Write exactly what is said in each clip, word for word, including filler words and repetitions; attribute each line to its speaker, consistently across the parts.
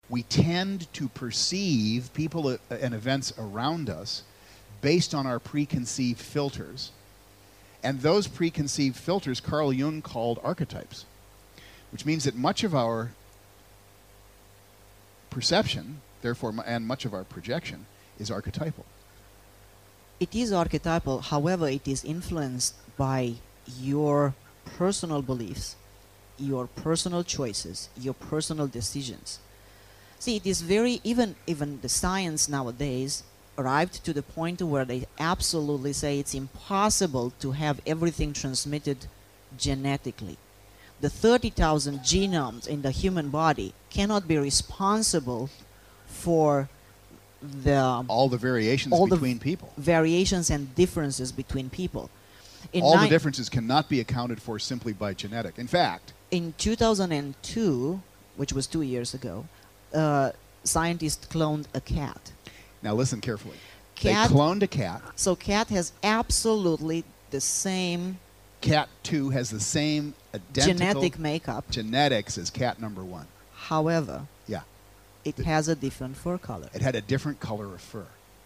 Speaker 1: We tend to perceive people and events around us based on our preconceived filters. And those preconceived filters Carl Jung called archetypes, which means that much of our perception, therefore, and much of our projection, is archetypal.
Speaker 2: It is archetypal, however, it is influenced by your personal beliefs, your personal choices, your personal decisions. See, it is very, even, even the science nowadays arrived to the point where they absolutely say it's impossible to have everything transmitted genetically. The thirty thousand genomes in the human body cannot be responsible for the
Speaker 1: all the variations
Speaker 2: all
Speaker 1: between
Speaker 2: the
Speaker 1: people.
Speaker 2: Variations and differences between people. In
Speaker 1: all the differences cannot be accounted for simply by genetic. In fact,
Speaker 2: in two thousand two, which was two years ago, uh, scientists cloned a cat.
Speaker 1: Now listen carefully.
Speaker 2: Cat,
Speaker 1: they cloned a cat.
Speaker 2: So cat has absolutely the same...
Speaker 1: Cat two has the same identical
Speaker 2: genetic makeup.
Speaker 1: genetics as cat number one.
Speaker 2: However,
Speaker 1: yeah,
Speaker 2: it the, has a different fur color.
Speaker 1: It had a different color of fur.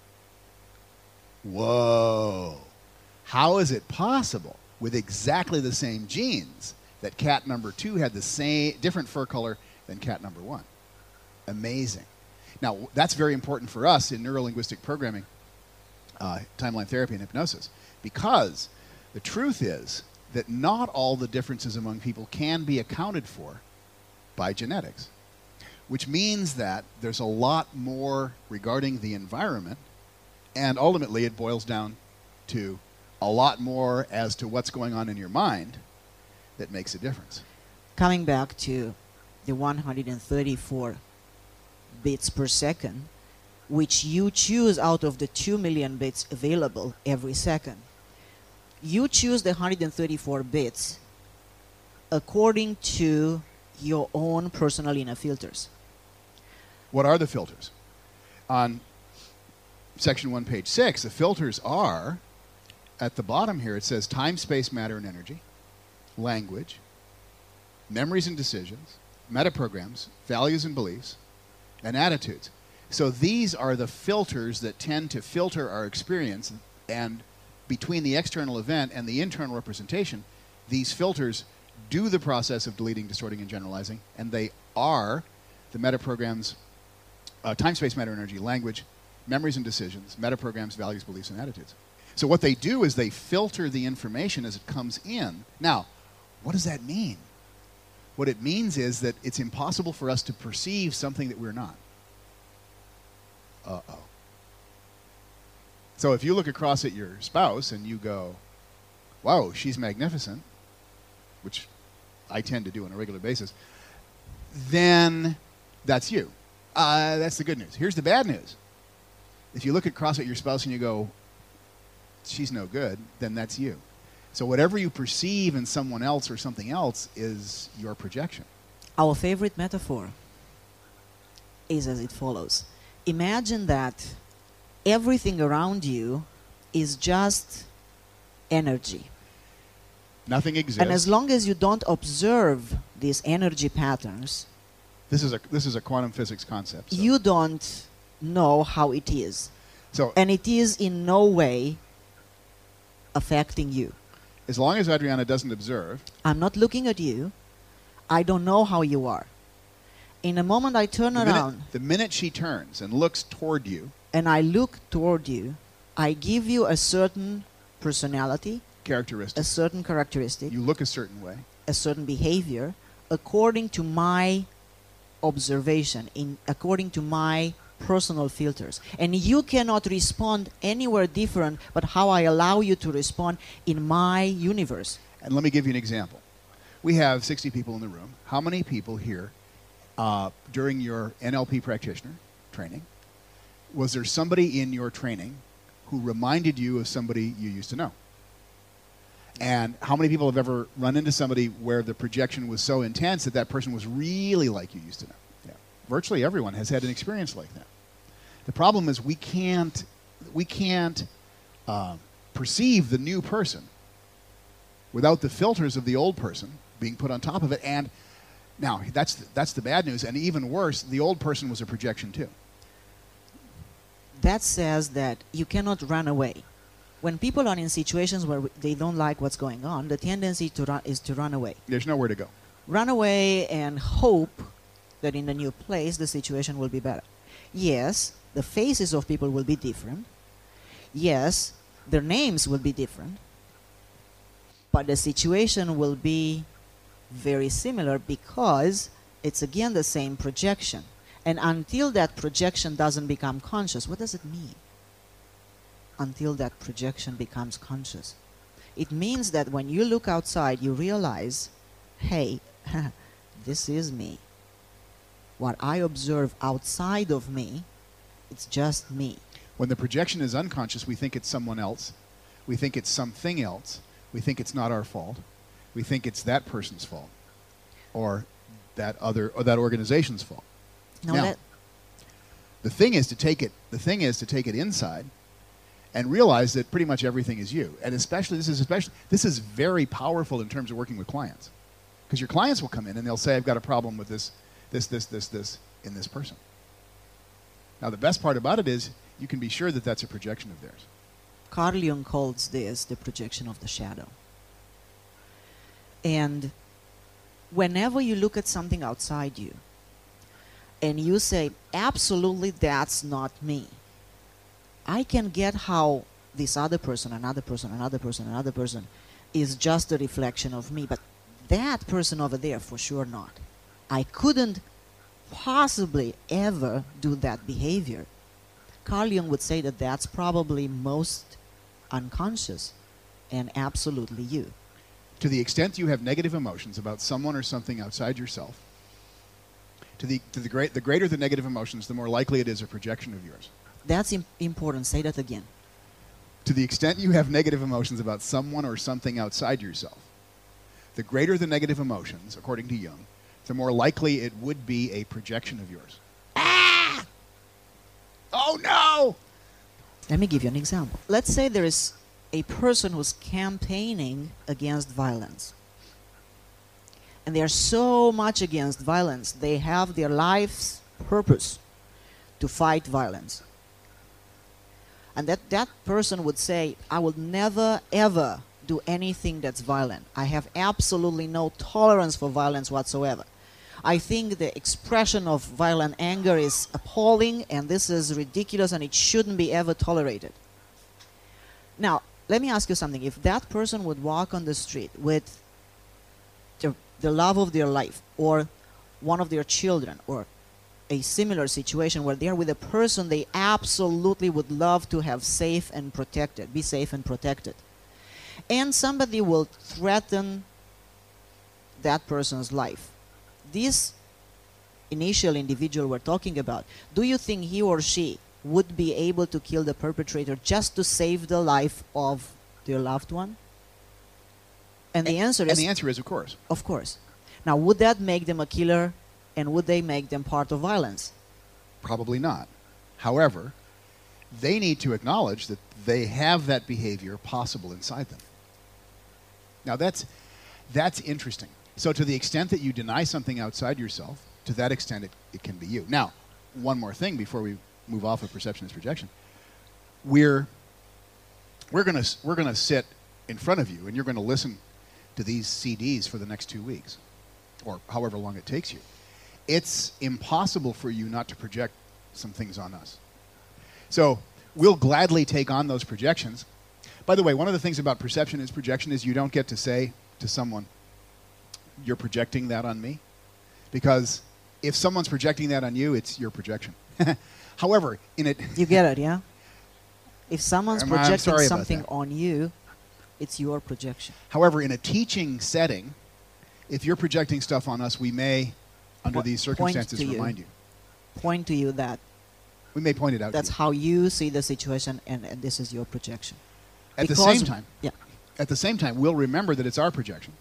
Speaker 1: Whoa. How is it possible with exactly the same genes that cat number two had the same different fur color than cat number one? Amazing. Now, that's very important for us in neurolinguistic programming, uh, timeline therapy, and hypnosis, because the truth is that not all the differences among people can be accounted for by genetics, which means that there's a lot more regarding the environment, and ultimately it boils down to a lot more as to what's going on in your mind that makes a difference.
Speaker 2: Coming back to the one hundred thirty-four bits per second, which you choose out of the two million bits available every second. You choose the one hundred thirty-four bits according to your own personal inner filters.
Speaker 1: What are the filters? On section one, page six, the filters are, at the bottom here, it says time, space, matter, and energy, language, memories and decisions, metaprograms, values and beliefs, and attitudes. So these are the filters that tend to filter our experience, and between the external event and the internal representation, these filters do the process of deleting, distorting, and generalizing, and they are the metaprograms, uh, time, space, matter, energy, language, memories and decisions, metaprograms, values, beliefs, and attitudes. So what they do is they filter the information as it comes in. Now, what does that mean? What it means is that it's impossible for us to perceive something that we're not. Uh-oh. So if you look across at your spouse and you go, wow, she's magnificent, which I tend to do on a regular basis, then that's you. Uh, that's the good news. Here's the bad news. If you look across at your spouse and you go, she's no good, then that's you. So whatever you perceive in someone else or something else is your projection.
Speaker 2: Our favorite metaphor is as it follows. Imagine that everything around you is just energy.
Speaker 1: Nothing exists.
Speaker 2: And as long as you don't observe these energy patterns,
Speaker 1: this is a this is a quantum physics concept. So.
Speaker 2: You don't know how it is.
Speaker 1: So
Speaker 2: and it is in no way affecting you.
Speaker 1: As long as Adriana doesn't observe,
Speaker 2: I'm not looking at you. I don't know how you are. In a moment I turn
Speaker 1: the
Speaker 2: around.
Speaker 1: Minute, the minute she turns and looks toward you,
Speaker 2: and I look toward you, I give you a certain personality,
Speaker 1: characteristic,
Speaker 2: a certain characteristic.
Speaker 1: You look a certain way,
Speaker 2: a certain behavior, according to my observation, in according to my personal filters. And you cannot respond anywhere different but how I allow you to respond in my universe.
Speaker 1: And let me give you an example. We have sixty people in the room. How many people here uh, during your N L P practitioner training, was there somebody in your training who reminded you of somebody you used to know? And how many people have ever run into somebody where the projection was so intense that that person was really like you used to know? Yeah. Virtually everyone has had an experience like that. The problem is we can't, we can't uh, perceive the new person without the filters of the old person being put on top of it. And Now, that's the, that's the bad news, and even worse, the old person was a projection too.
Speaker 2: That says that you cannot run away. When people are in situations where they don't like what's going on, the tendency to run is to run away.
Speaker 1: There's nowhere to go.
Speaker 2: Run away and hope that in a new place the situation will be better. Yes, the faces of people will be different. Yes, their names will be different. But the situation will be very similar because it's again the same projection. And until that projection doesn't become conscious, what does it mean? Until that projection becomes conscious. It means that when you look outside, you realize, hey, this is me. What I observe outside of me, it's just me.
Speaker 1: When the projection is unconscious, we think it's someone else. We think it's something else. We think it's not our fault. We think it's that person's fault, or that other, or that organization's fault.
Speaker 2: Now,
Speaker 1: Now,
Speaker 2: that,
Speaker 1: the thing is to take it. The thing is to take it inside, and realize that pretty much everything is you. And especially this is especially this is very powerful in terms of working with clients, because your clients will come in and they'll say, "I've got a problem with this, this, this, this, this in this person." Now, the best part about it is you can be sure that that's a projection of theirs.
Speaker 2: Carl Jung calls this the projection of the shadow. And whenever you look at something outside you and you say, absolutely that's not me, I can get how this other person, another person, another person, another person is just a reflection of me, but that person over there for sure not. I couldn't possibly ever do that behavior. Carl Jung would say that that's probably most unconscious and absolutely you.
Speaker 1: To the extent you have negative emotions about someone or something outside yourself, to the to the great the greater the negative emotions, the more likely it is a projection of yours.
Speaker 2: That's im- important. Say that again.
Speaker 1: To the extent you have negative emotions about someone or something outside yourself, the greater the negative emotions, according to Jung, the more likely it would be a projection of yours. Ah! Oh no!
Speaker 2: Let me give you an example. Let's say there is a person who's campaigning against violence. And they are so much against violence, they have their life's purpose to fight violence. And that, that person would say, I will never, ever do anything that's violent. I have absolutely no tolerance for violence whatsoever. I think the expression of violent anger is appalling, and this is ridiculous, and it shouldn't be ever tolerated. Now, let me ask you something. If that person would walk on the street with the, the love of their life, or one of their children, or a similar situation where they're with a person they absolutely would love to have safe and protected, be safe and protected, and somebody will threaten that person's life, this initial individual we're talking about, do you think he or she would be able to kill the perpetrator just to save the life of their loved one? And the answer
Speaker 1: And
Speaker 2: is,
Speaker 1: the answer is, of course.
Speaker 2: of course. Now, would that make them a killer, and would they make them part of violence?
Speaker 1: Probably not. However, they need to acknowledge that they have that behavior possible inside them. Now, that's, that's interesting. So to the extent that you deny something outside yourself, to that extent it, it can be you. Now, one more thing before we move off of perception as projection. We're, we're going we're gonna sit in front of you, and you're going to listen to these C Ds for the next two weeks, or however long it takes you. It's impossible for you not to project some things on us. So we'll gladly take on those projections. By the way, one of the things about perception as projection is you don't get to say to someone, you're projecting that on me. Because if someone's projecting that on you, it's your projection. However, in it...
Speaker 2: You get it, yeah? If someone's
Speaker 1: I'm- I'm
Speaker 2: projecting
Speaker 1: sorry about
Speaker 2: something
Speaker 1: that.
Speaker 2: on you, it's your projection.
Speaker 1: However, in a teaching setting, if you're projecting stuff on us, we may, under
Speaker 2: Po-
Speaker 1: these
Speaker 2: point
Speaker 1: circumstances,
Speaker 2: to you.
Speaker 1: remind you.
Speaker 2: Point to you that
Speaker 1: We may point it out
Speaker 2: that's
Speaker 1: to you.
Speaker 2: how you see the situation, and, and this is your projection.
Speaker 1: At the
Speaker 2: Because-
Speaker 1: same time,
Speaker 2: Yeah.
Speaker 1: at the same time, we'll remember that it's our projection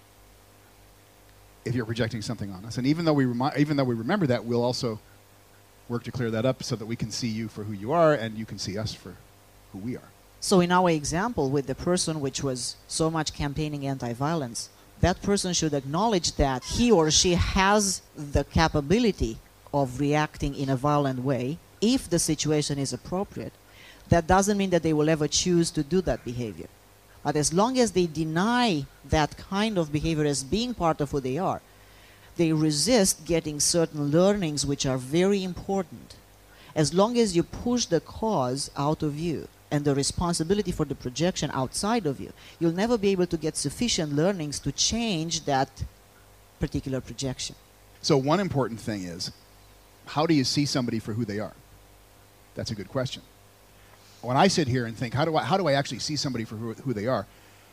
Speaker 1: if you're projecting something on us. And even though we remi- even though we remember that, we'll also work to clear that up so that we can see you for who you are and you can see us for who we are.
Speaker 2: So in our example with the person which was so much campaigning anti-violence, that person should acknowledge that he or she has the capability of reacting in a violent way if the situation is appropriate. That doesn't mean that they will ever choose to do that behavior. But as long as they deny that kind of behavior as being part of who they are, they resist getting certain learnings which are very important. As long as you push the cause out of you and the responsibility for the projection outside of you, you'll never be able to get sufficient learnings to change that particular projection.
Speaker 1: So one important thing is, how do you see somebody for who they are? That's a good question. When I sit here and think, how do I, how do I actually see somebody for who, who they are?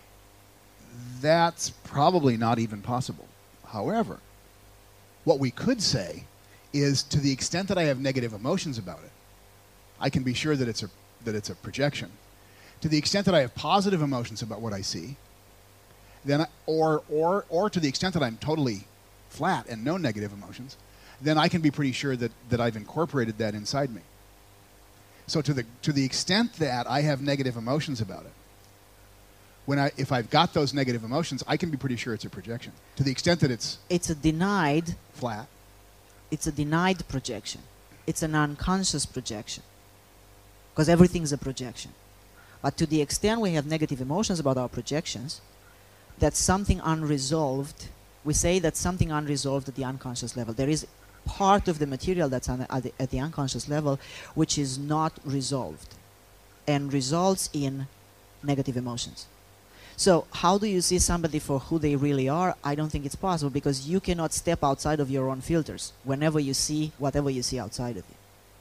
Speaker 1: That's probably not even possible. However, what we could say is, to the extent that I have negative emotions about it, I can be sure that it's a, that it's a projection. To the extent that I have positive emotions about what I see, then I, or, or, or to the extent that I'm totally flat and no negative emotions, then I can be pretty sure that, that I've incorporated that inside me. So to the, to the extent that I have negative emotions about it, when I, if I've got those negative emotions, I can be pretty sure it's a projection. To the extent that it's
Speaker 2: It's a denied,
Speaker 1: flat,
Speaker 2: it's a denied projection. It's an unconscious projection. Because everything's a projection. But to the extent we have negative emotions about our projections, that's something unresolved. We say that's something unresolved at the unconscious level. There is part of the material that's on the, at, the, at the unconscious level which is not resolved and results in negative emotions. So how do you see somebody for who they really are? I don't think it's possible, because you cannot step outside of your own filters whenever you see whatever you see outside of you.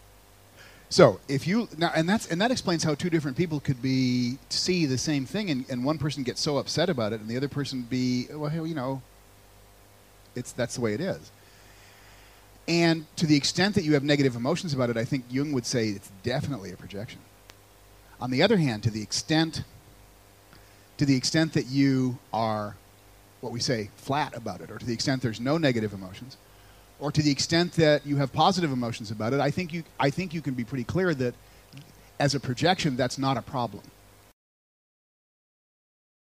Speaker 1: So if you now, and that's and that explains how two different people could be see the same thing, and, and one person gets so upset about it, and the other person be, well, you know, it's that's the way it is. And to the extent that you have negative emotions about it, I think Jung would say it's definitely a projection. On the other hand, to the extent to the extent that you are, what we say, flat about it, or to the extent there's no negative emotions, or to the extent that you have positive emotions about it, I think you, I think you can be pretty clear that as a projection, that's not a problem.